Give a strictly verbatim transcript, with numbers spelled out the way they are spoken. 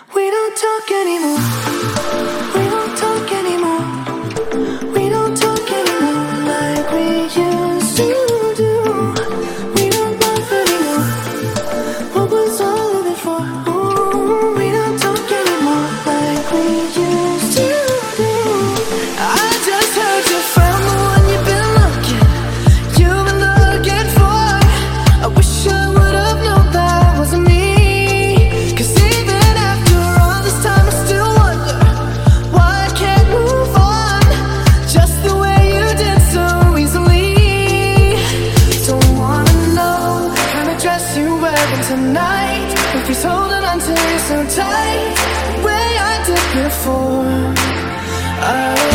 We don't talk anymore. We don't talk anymore. We don't talk anymore like we used to do. We don't laugh anymore. What was all of it for? Ooh, we don't talk anymore like we used to do. I just heard you found the one you've been looking, you've been looking for. I wish I would have known that wasn't me. Tonight, if he's holding on to you so tight, way I did before. I